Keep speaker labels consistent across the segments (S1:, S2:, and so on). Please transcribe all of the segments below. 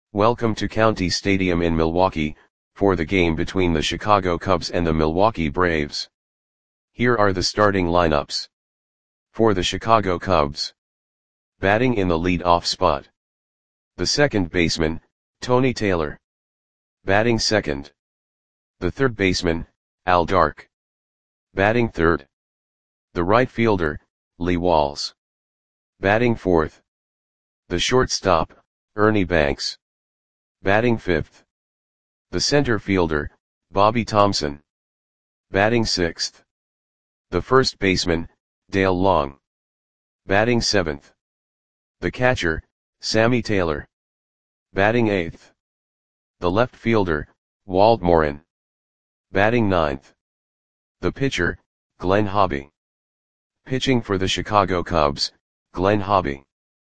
S1: Welcome to County Stadium in Milwaukee, for the game between the Chicago Cubs and the Milwaukee Braves. Here are the starting lineups. For the Chicago Cubs. Batting in the lead-off spot. The second baseman, Tony Taylor. Batting second. The third baseman, Al Dark. Batting third. The right fielder, Lee Walls. Batting fourth. The shortstop, Ernie Banks. Batting fifth. The center fielder, Bobby Thomson. Batting sixth. The first baseman, Dale Long. Batting seventh. The catcher, Sammy Taylor. Batting eighth. The left fielder, Walt Morin. Batting ninth. The pitcher, Glenn Hobby. Pitching for the Chicago Cubs, Glenn Hobby.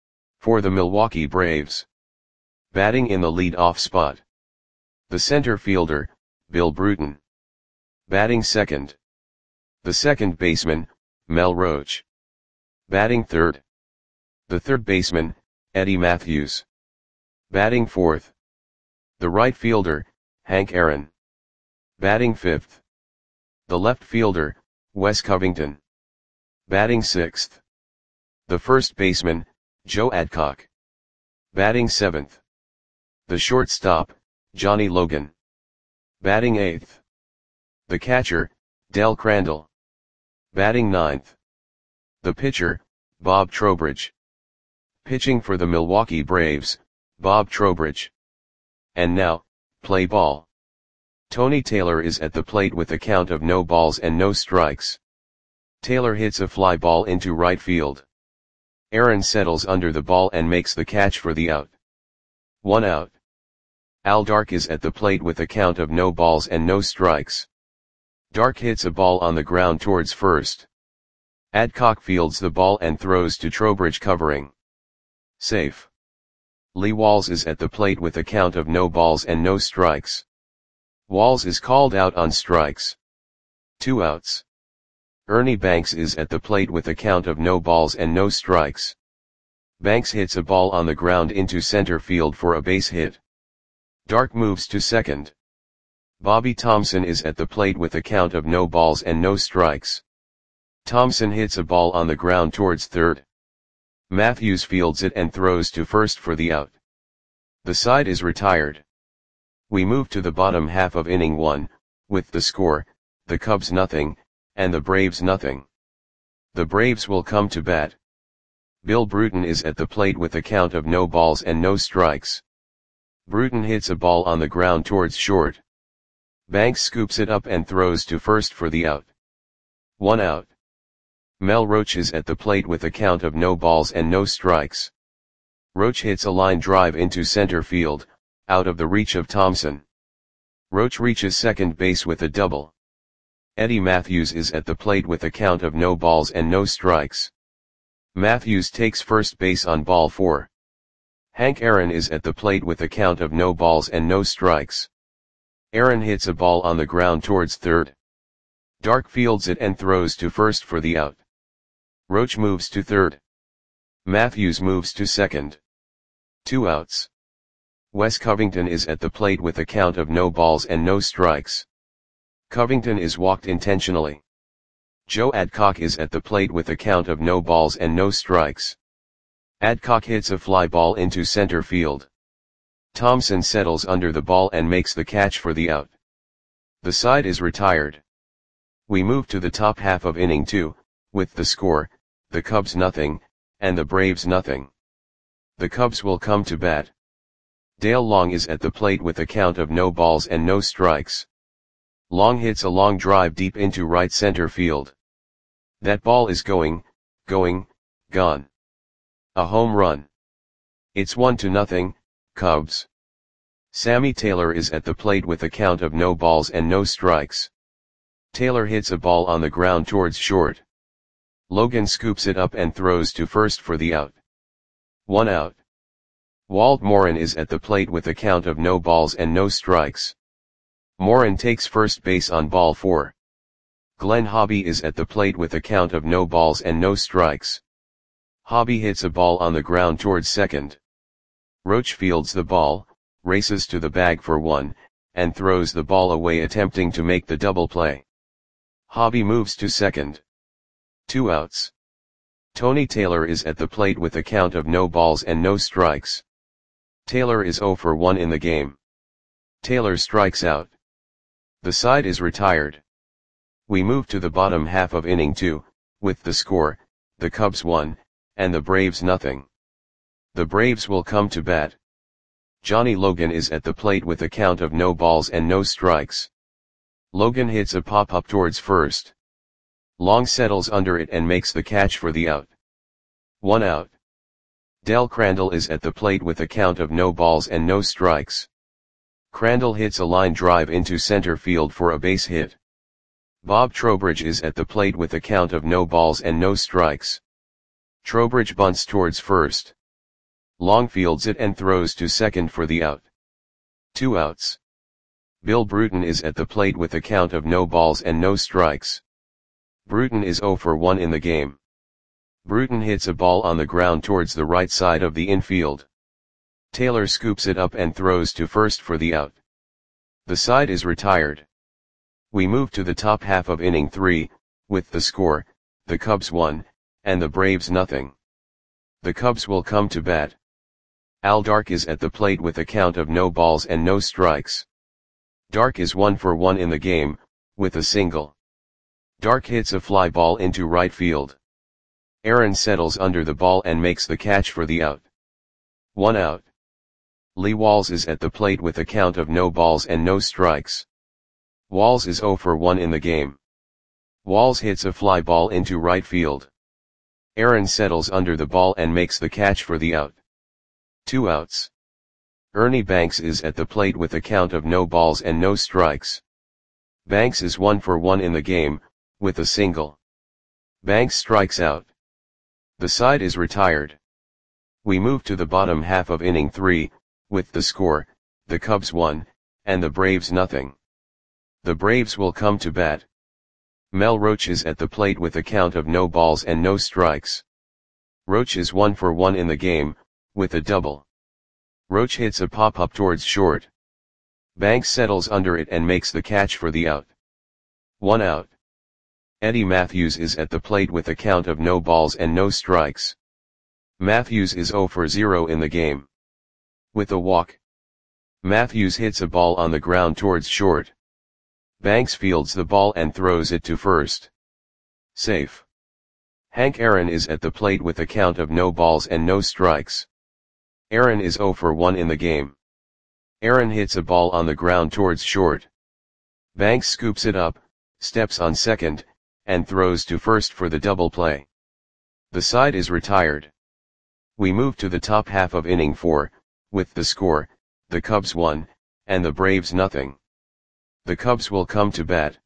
S1: For the Milwaukee Braves. Batting in the lead-off spot. The center fielder, Bill Bruton. Batting second. The second baseman, Mel Roach. Batting third. The third baseman, Eddie Matthews. Batting fourth. The right fielder, Hank Aaron. Batting fifth. The left fielder, Wes Covington. Batting sixth. The first baseman, Joe Adcock. Batting seventh. The shortstop, Johnny Logan. Batting eighth. The catcher, Del Crandall. Batting ninth. The pitcher, Bob Trowbridge. Pitching for the Milwaukee Braves, Bob Trowbridge. And now, play ball. Tony Taylor is at the plate with a count of no balls and no strikes. Taylor hits a fly ball into right field. Aaron settles under the ball and makes the catch for the out. 1 out. Al Dark is at the plate with a count of no balls and no strikes. Dark hits a ball on the ground towards first. Adcock fields the ball and throws to Trowbridge covering. Safe. Lee Walls is at the plate with a count of no balls and no strikes. Walls is called out on strikes. 2 outs. Ernie Banks is at the plate with a count of no balls and no strikes. Banks hits a ball on the ground into center field for a base hit. Dark moves to second. Bobby Thomson is at the plate with a count of no balls and no strikes. Thomson hits a ball on the ground towards third. Matthews fields it and throws to first for the out. The side is retired. We move to the bottom half of inning 1, with the score, the Cubs nothing, and the Braves nothing. The Braves will come to bat. Bill Bruton is at the plate with a count of no balls and no strikes. Bruton hits a ball on the ground towards short. Banks scoops it up and throws to first for the out. 1 out. Mel Roach is at the plate with a count of no balls and no strikes. Roach hits a line drive into center field, out of the reach of Thomson. Roach reaches second base with a double. Eddie Matthews is at the plate with a count of no balls and no strikes. Matthews takes first base on ball 4. Hank Aaron is at the plate with a count of no balls and no strikes. Aaron hits a ball on the ground towards third. Dark fields it and throws to first for the out. Roach moves to third. Matthews moves to second. 2 outs. Wes Covington is at the plate with a count of no balls and no strikes. Covington is walked intentionally. Joe Adcock is at the plate with a count of no balls and no strikes. Adcock hits a fly ball into center field. Thomson settles under the ball and makes the catch for the out. The side is retired. We move to the top half of inning 2, with the score, the Cubs nothing, and the Braves nothing. The Cubs will come to bat. Dale Long is at the plate with a count of no balls and no strikes. Long hits a long drive deep into right center field. That ball is gone. A home run. It's 1-0, Cubs. Sammy Taylor is at the plate with a count of no balls and no strikes. Taylor hits a ball on the ground towards short. Logan scoops it up and throws to first for the out. 1 out. Walt Morin is at the plate with a count of no balls and no strikes. Morin takes first base on ball 4. Glenn Hobby is at the plate with a count of no balls and no strikes. Hobby hits a ball on the ground towards second. Roach fields the ball, races to the bag for one, and throws the ball away attempting to make the double play. Hobby moves to second. 2 outs. Tony Taylor is at the plate with a count of no balls and no strikes. Taylor is 0 for 1 in the game. Taylor strikes out. The side is retired. We move to the bottom half of inning 2, with the score, the Cubs 1, and the Braves nothing. The Braves will come to bat. Johnny Logan is at the plate with a count of no balls and no strikes. Logan hits a pop-up towards first. Long settles under it and makes the catch for the out. 1 out. Del Crandall is at the plate with a count of no balls and no strikes. Crandall hits a line drive into center field for a base hit. Bob Trowbridge is at the plate with a count of no balls and no strikes. Trowbridge bunts towards first. Long fields it and throws to second for the out. 2 outs. Bill Bruton is at the plate with a count of no balls and no strikes. Bruton is 0 for 1 in the game. Bruton hits a ball on the ground towards the right side of the infield. Taylor scoops it up and throws to first for the out. The side is retired. We move to the top half of inning 3, with the score, the Cubs 1, and the Braves nothing. The Cubs will come to bat. Al Dark is at the plate with a count of no balls and no strikes. Dark is 1 for 1 in the game, with a single. Dark hits a fly ball into right field. Aaron settles under the ball and makes the catch for the out. 1 out. Lee Walls is at the plate with a count of no balls and no strikes. Walls is 0 for 1 in the game. Walls hits a fly ball into right field. Aaron settles under the ball and makes the catch for the out. 2 outs. Ernie Banks is at the plate with a count of no balls and no strikes. Banks is 1 for 1 in the game, with a single. Banks strikes out. The side is retired. We move to the bottom half of inning 3, with the score, the Cubs 1, and the Braves nothing. The Braves will come to bat. Mel Roach is at the plate with a count of no balls and no strikes. Roach is 1 for 1 in the game, with a double. Roach hits a pop-up towards short. Banks settles under it and makes the catch for the out. 1 out. Eddie Matthews is at the plate with a count of no balls and no strikes. Matthews is 0 for 0 in the game. With a walk. Matthews hits a ball on the ground towards short. Banks fields the ball and throws it to first. Safe. Hank Aaron is at the plate with a count of no balls and no strikes. Aaron is 0 for 1 in the game. Aaron hits a ball on the ground towards short. Banks scoops it up, steps on second, and throws to first for the double play. The side is retired. We move to the top half of inning 4, with the score, the Cubs 1, and the Braves nothing. The Cubs will come to bat.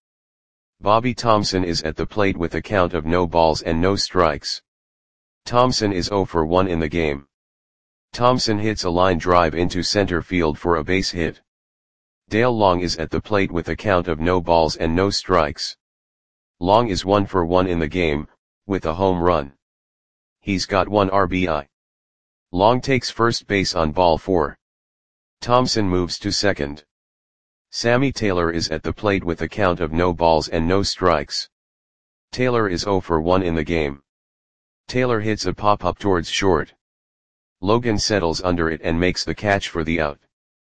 S1: Bobby Thomson is at the plate with a count of no balls and no strikes. Thomson is 0 for 1 in the game. Thomson hits a line drive into center field for a base hit. Dale Long is at the plate with a count of no balls and no strikes. Long is 1 for 1 in the game, with a home run. He's got 1 RBI. Long takes first base on ball 4. Thomson moves to second. Sammy Taylor is at the plate with a count of no balls and no strikes. Taylor is 0 for 1 in the game. Taylor hits a pop-up towards short. Logan settles under it and makes the catch for the out.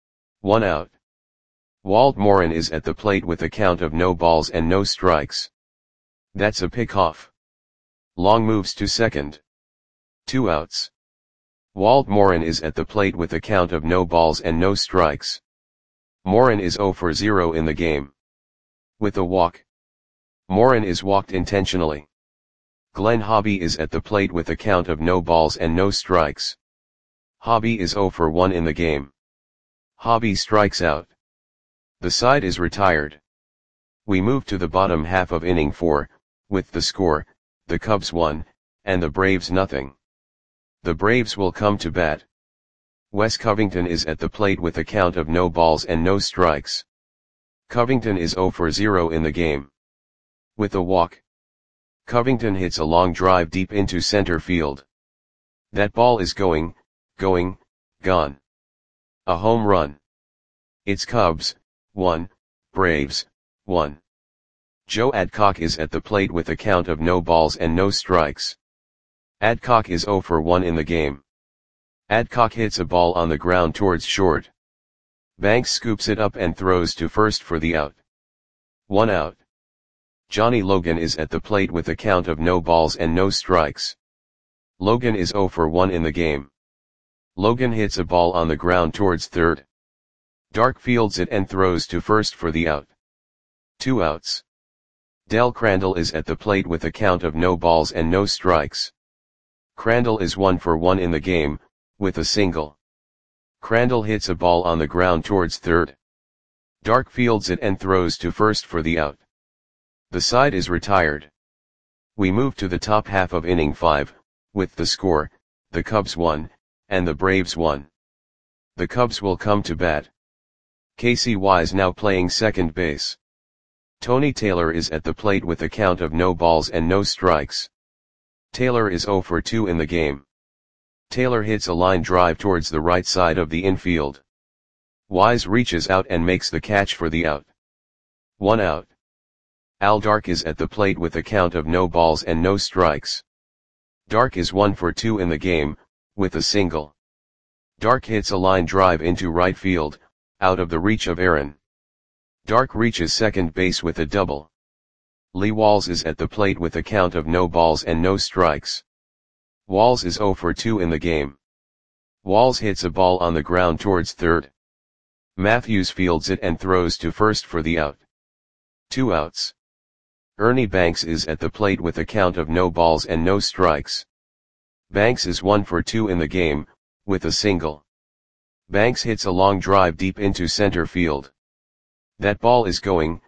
S1: 1 out. Walt Morin is at the plate with a count of no balls and no strikes. That's a pickoff. Long moves to second. 2 outs. Walt Morin is at the plate with a count of no balls and no strikes. Morin is 0 for 0 in the game. With a walk. Morin is walked intentionally. Glenn Hobby is at the plate with a count of no balls and no strikes. Hobby is 0 for 1 in the game. Hobby strikes out. The side is retired. We move to the bottom half of inning 4, with the score, the Cubs 1, and the Braves nothing. The Braves will come to bat. Wes Covington is at the plate with a count of no balls and no strikes. Covington is 0 for 0 in the game. With a walk. Covington hits a long drive deep into center field. That ball is gone. A home run. It's Cubs, 1, Braves, 1. Joe Adcock is at the plate with a count of no balls and no strikes. Adcock is 0 for 1 in the game. Adcock hits a ball on the ground towards short. Banks scoops it up and throws to first for the out. 1 out. Johnny Logan is at the plate with a count of no balls and no strikes. Logan is 0 for 1 in the game. Logan hits a ball on the ground towards third. Dark fields it and throws to first for the out. 2 outs. Del Crandall is at the plate with a count of no balls and no strikes. Crandall is 1 for 1 in the game, with a single. Crandall hits a ball on the ground towards third. Dark fields it and throws to first for the out. The side is retired. We move to the top half of inning 5, with the score, the Cubs 1, and the Braves 1. The Cubs will come to bat. Casey Wise now playing second base. Tony Taylor is at the plate with a count of no balls and no strikes. Taylor is 0 for 2 in the game. Taylor hits a line drive towards the right side of the infield. Wise reaches out and makes the catch for the out. 1 out. Al Dark is at the plate with a count of no balls and no strikes. Dark is 1 for 2 in the game, with a single. Dark hits a line drive into right field, out of the reach of Aaron. Dark reaches second base with a double. Lee Walls is at the plate with a count of no balls and no strikes. Walls is 0 for 2 in the game. Walls hits a ball on the ground towards third. Matthews fields it and throws to first for the out. 2 outs. Ernie Banks is at the plate with a count of no balls and no strikes. Banks is 1 for 2 in the game, with a single. Banks hits a long drive deep into center field. That ball is gone.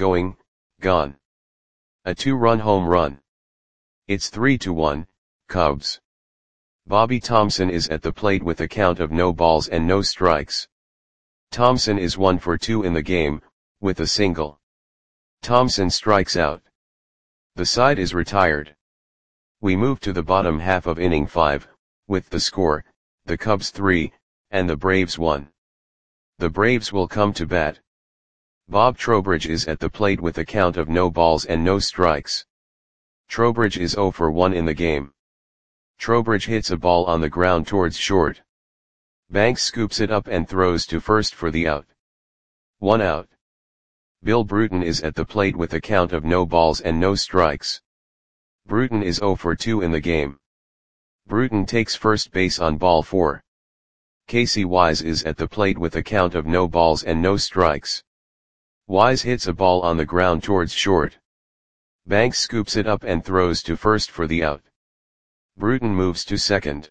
S1: A 2-run home run. It's 3-1, Cubs. Bobby Thomson is at the plate with a count of no balls and no strikes. Thomson is 1 for 2 in the game, with a single. Thomson strikes out. The side is retired. We move to the bottom half of inning 5, with the score, the Cubs 3, and the Braves 1. The Braves will come to bat. Bob Trowbridge is at the plate with a count of no balls and no strikes. Trowbridge is 0 for 1 in the game. Trowbridge hits a ball on the ground towards short. Banks scoops it up and throws to first for the out. 1 out. Bill Bruton is at the plate with a count of no balls and no strikes. Bruton is 0 for 2 in the game. Bruton takes first base on ball 4. Casey Wise is at the plate with a count of no balls and no strikes. Wise hits a ball on the ground towards short. Banks scoops it up and throws to first for the out. Bruton moves to second.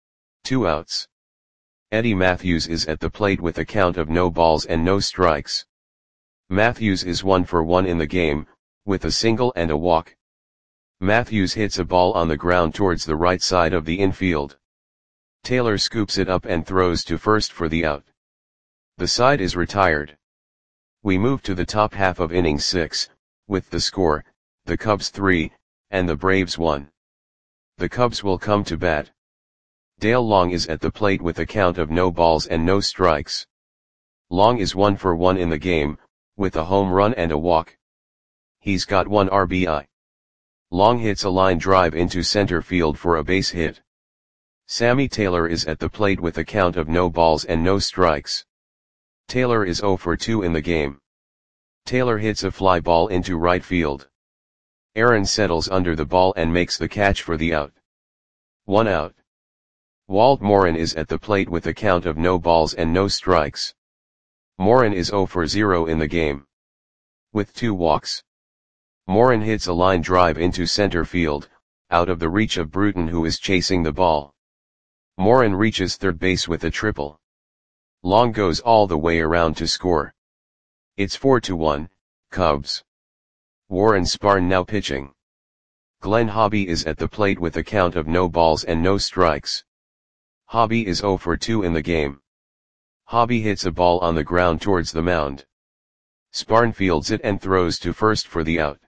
S1: 2 outs. Eddie Matthews is at the plate with a count of no balls and no strikes. Matthews is 1 for 1 in the game, with a single and a walk. Matthews hits a ball on the ground towards the right side of the infield. Taylor scoops it up and throws to first for the out. The side is retired. We move to the top half of inning 6, with the score, the Cubs 3, and the Braves 1. The Cubs will come to bat. Dale Long is at the plate with a count of no balls and no strikes. Long is 1 for 1 in the game, with a home run and a walk. He's got 1 RBI. Long hits a line drive into center field for a base hit. Sammy Taylor is at the plate with a count of no balls and no strikes. Taylor is 0 for 2 in the game. Taylor hits a fly ball into right field. Aaron settles under the ball and makes the catch for the out. 1 out. Walt Morin is at the plate with a count of no balls and no strikes. Morin is 0 for 0 in the game. With 2 walks. Morin hits a line drive into center field, out of the reach of Bruton, who is chasing the ball. Morin reaches third base with a triple. Long goes all the way around to score. It's 4-1, Cubs. Warren Spahn now pitching. Glenn Hobby is at the plate with a count of no balls and no strikes. Hobby is 0 for 2 in the game. Hobby hits a ball on the ground towards the mound. Spahn fields it and throws to first for the out.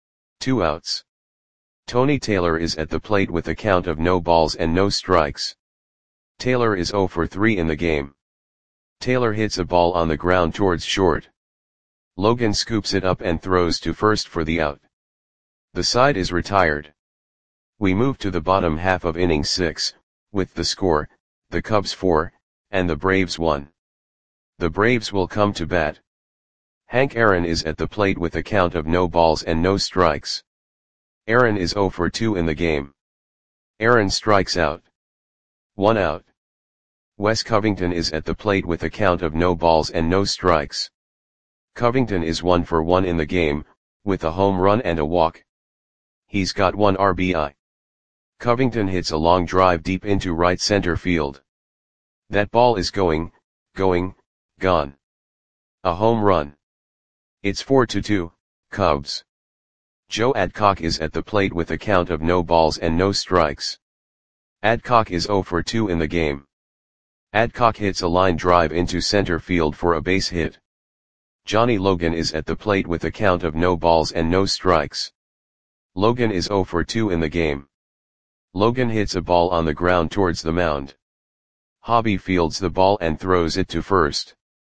S1: 2 outs. Tony Taylor is at the plate with a count of no balls and no strikes. Taylor is 0 for 3 in the game. Taylor hits a ball on the ground towards short. Logan scoops it up and throws to first for the out. The side is retired. We move to the bottom half of inning 6, with the score, the Cubs 4, and the Braves 1. The Braves will come to bat. Hank Aaron is at the plate with a count of no balls and no strikes. Aaron is 0 for 2 in the game. Aaron strikes out. 1 out. Wes Covington is at the plate with a count of no balls and no strikes. Covington is 1 for 1 in the game, with a home run and a walk. He's got 1 RBI. Covington hits a long drive deep into right center field. That ball is gone. A home run. It's 4-2, Cubs. Joe Adcock is at the plate with a count of no balls and no strikes. Adcock is 0 for 2 in the game. Adcock hits a line drive into center field for a base hit. Johnny Logan is at the plate with a count of no balls and no strikes. Logan is 0 for 2 in the game. Logan hits a ball on the ground towards the mound. Hobby fields the ball and throws it to first.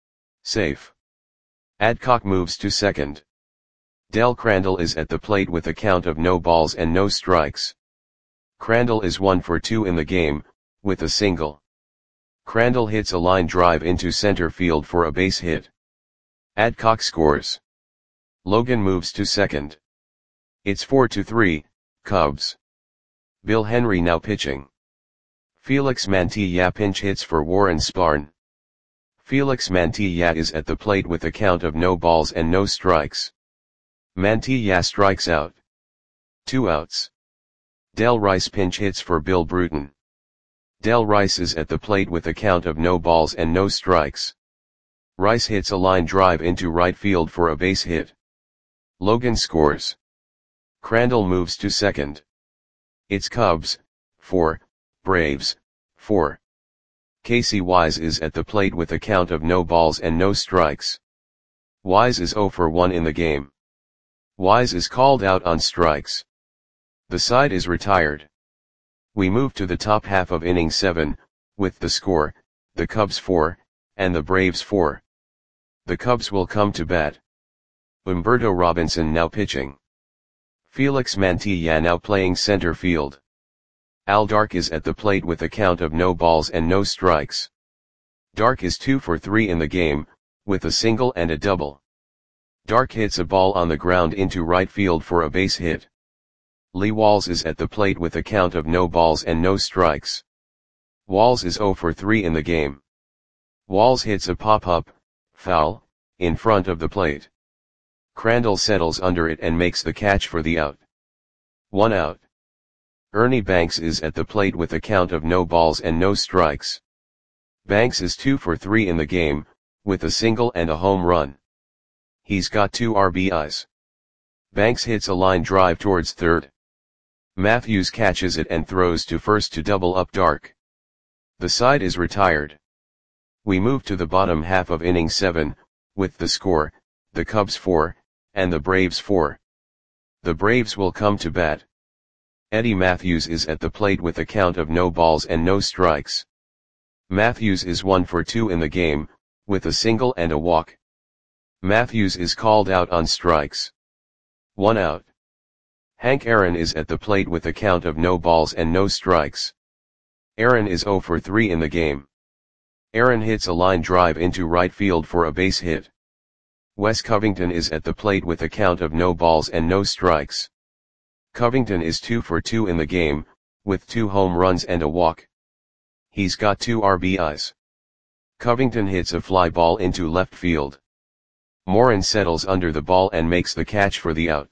S1: Safe. Adcock moves to second. Del Crandall is at the plate with a count of no balls and no strikes. Crandall is 1 for 2 in the game, with a single. Crandall hits a line drive into center field for a base hit. Adcock scores. Logan moves to second. It's 4-3, Cubs. Bill Henry now pitching. Felix Mantilla pinch hits for Warren Spahn. Felix Mantilla is at the plate with a count of no balls and no strikes. Mantilla strikes out. 2 outs. Del Rice pinch hits for Bill Bruton. Del Rice is at the plate with a count of no balls and no strikes. Rice hits a line drive into right field for a base hit. Logan scores. Crandall moves to second. It's Cubs 4, Braves 4. Casey Wise is at the plate with a count of no balls and no strikes. Wise is 0 for 1 in the game. Wise is called out on strikes. The side is retired. We move to the top half of inning 7, with the score, the Cubs 4, and the Braves 4. The Cubs will come to bat. Humberto Robinson now pitching. Felix Mantilla now playing center field. Al Dark is at the plate with a count of no balls and no strikes. Dark is 2 for 3 in the game, with a single and a double. Dark hits a ball on the ground into right field for a base hit. Lee Walls is at the plate with a count of no balls and no strikes. Walls is 0 for 3 in the game. Walls hits a pop-up, foul, in front of the plate. Crandall settles under it and makes the catch for the out. 1 out. Ernie Banks is at the plate with a count of no balls and no strikes. Banks is 2 for 3 in the game, with a single and a home run. He's got 2 RBIs. Banks hits a line drive towards third. Matthews catches it and throws to first to double up Dark. The side is retired. We move to the bottom half of inning 7, with the score, the Cubs 4, and the Braves 4. The Braves will come to bat. Eddie Matthews is at the plate with a count of no balls and no strikes. Matthews is 1 for 2 in the game, with a single and a walk. Matthews is called out on strikes. 1 out. Hank Aaron is at the plate with a count of no balls and no strikes. Aaron is 0 for 3 in the game. Aaron hits a line drive into right field for a base hit. Wes Covington is at the plate with a count of no balls and no strikes. Covington is 2 for 2 in the game, with 2 home runs and a walk. He's got 2 RBIs. Covington hits a fly ball into left field. Morin settles under the ball and makes the catch for the out.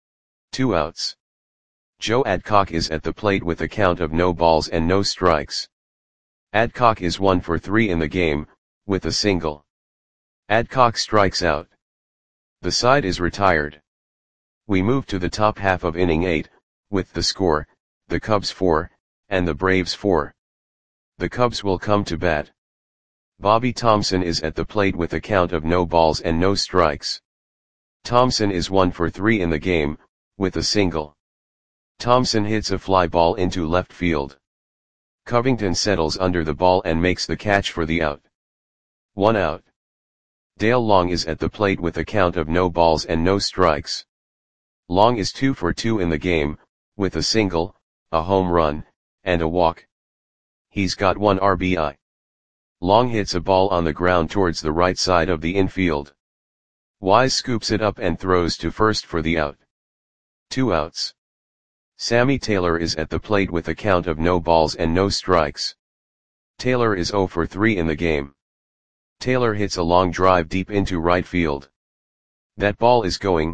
S1: 2 outs. Joe Adcock is at the plate with a count of no balls and no strikes. Adcock is 1 for 3 in the game, with a single. Adcock strikes out. The side is retired. We move to the top half of inning 8, with the score, the Cubs 4, and the Braves 4. The Cubs will come to bat. Bobby Thompson is at the plate with a count of no balls and no strikes. Thompson is 1 for 3 in the game, with a single. Thompson hits a fly ball into left field. Covington settles under the ball and makes the catch for the out. 1 out. Dale Long is at the plate with a count of no balls and no strikes. Long is 2 for 2 in the game, with a single, a home run, and a walk. He's got 1 RBI. Long hits a ball on the ground towards the right side of the infield. Wise scoops it up and throws to first for the out. 2 outs. Sammy Taylor is at the plate with a count of no balls and no strikes. Taylor is 0 for 3 in the game. Taylor hits a long drive deep into right field. That ball is gone.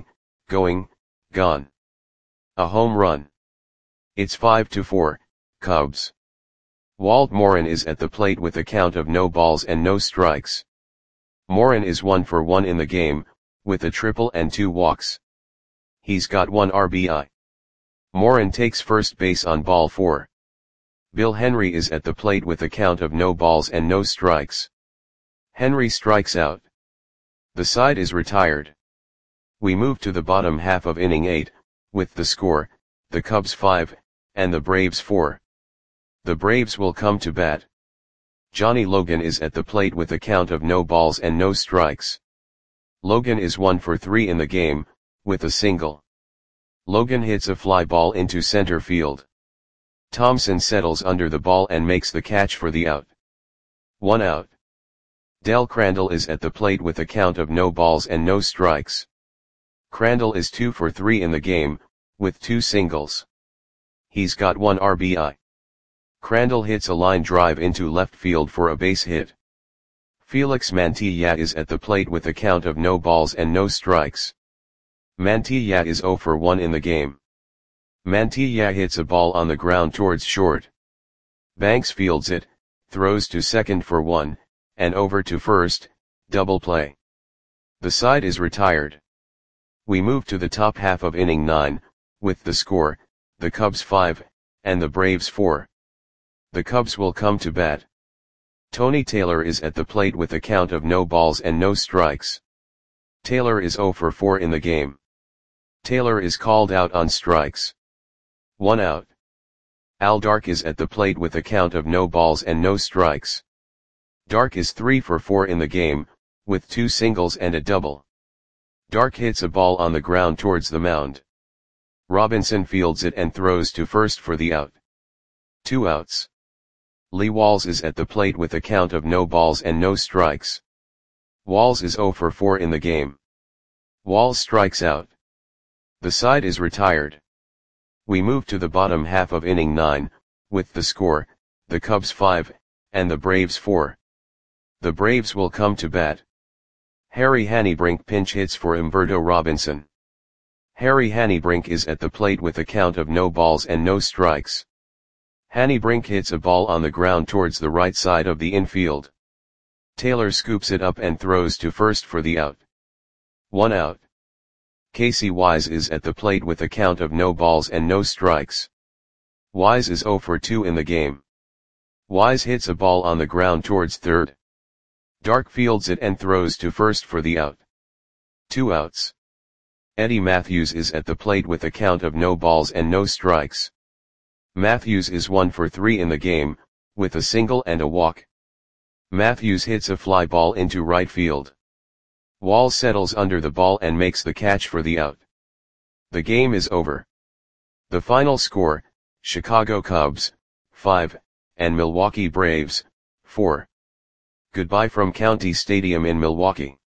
S1: A home run. It's 5-4, Cubs. Walt Morin is at the plate with a count of no balls and no strikes. Morin is 1 for 1 in the game, with a triple and 2 walks. He's got 1 RBI. Morin takes first base on ball 4. Bill Henry is at the plate with a count of no balls and no strikes. Henry strikes out. The side is retired. We move to the bottom half of inning 8, with the score, the Cubs 5, and the Braves 4. The Braves will come to bat. Johnny Logan is at the plate with a count of no balls and no strikes. Logan is 1 for 3 in the game, with a single. Logan hits a fly ball into center field. Thompson settles under the ball and makes the catch for the out. 1 out. Del Crandall is at the plate with a count of no balls and no strikes. Crandall is 2 for 3 in the game, with 2 singles. He's got 1 RBI. Crandall hits a line drive into left field for a base hit. Felix Mantilla is at the plate with a count of no balls and no strikes. Mantilla is 0 for 1 in the game. Mantilla hits a ball on the ground towards short. Banks fields it, throws to second for 1, and over to first, double play. The side is retired. We move to the top half of inning 9, with the score, the Cubs 5, and the Braves 4. The Cubs will come to bat. Tony Taylor is at the plate with a count of no balls and no strikes. Taylor is 0 for 4 in the game. Taylor is called out on strikes. 1 out. Al Dark is at the plate with a count of no balls and no strikes. Dark is 3 for 4 in the game, with 2 singles and a double. Dark hits a ball on the ground towards the mound. Robinson fields it and throws to first for the out. 2 outs. Lee Walls is at the plate with a count of no balls and no strikes. Walls is 0 for 4 in the game. Walls strikes out. The side is retired. We move to the bottom half of inning 9, with the score, the Cubs 5, and the Braves 4. The Braves will come to bat. Harry Hannebrink pinch hits for Humberto Robinson. Harry Hannebrink is at the plate with a count of no balls and no strikes. Hannebrink hits a ball on the ground towards the right side of the infield. Taylor scoops it up and throws to first for the out. 1 out. Casey Wise is at the plate with a count of no balls and no strikes. Wise is 0 for 2 in the game. Wise hits a ball on the ground towards third. Dark fields it and throws to first for the out. 2 outs. Eddie Matthews is at the plate with a count of no balls and no strikes. Matthews is 1 for 3 in the game, with a single and a walk. Matthews hits a fly ball into right field. Wall settles under the ball and makes the catch for the out. The game is over. The final score, Chicago Cubs, 5, and Milwaukee Braves, 4. Goodbye from County Stadium in Milwaukee.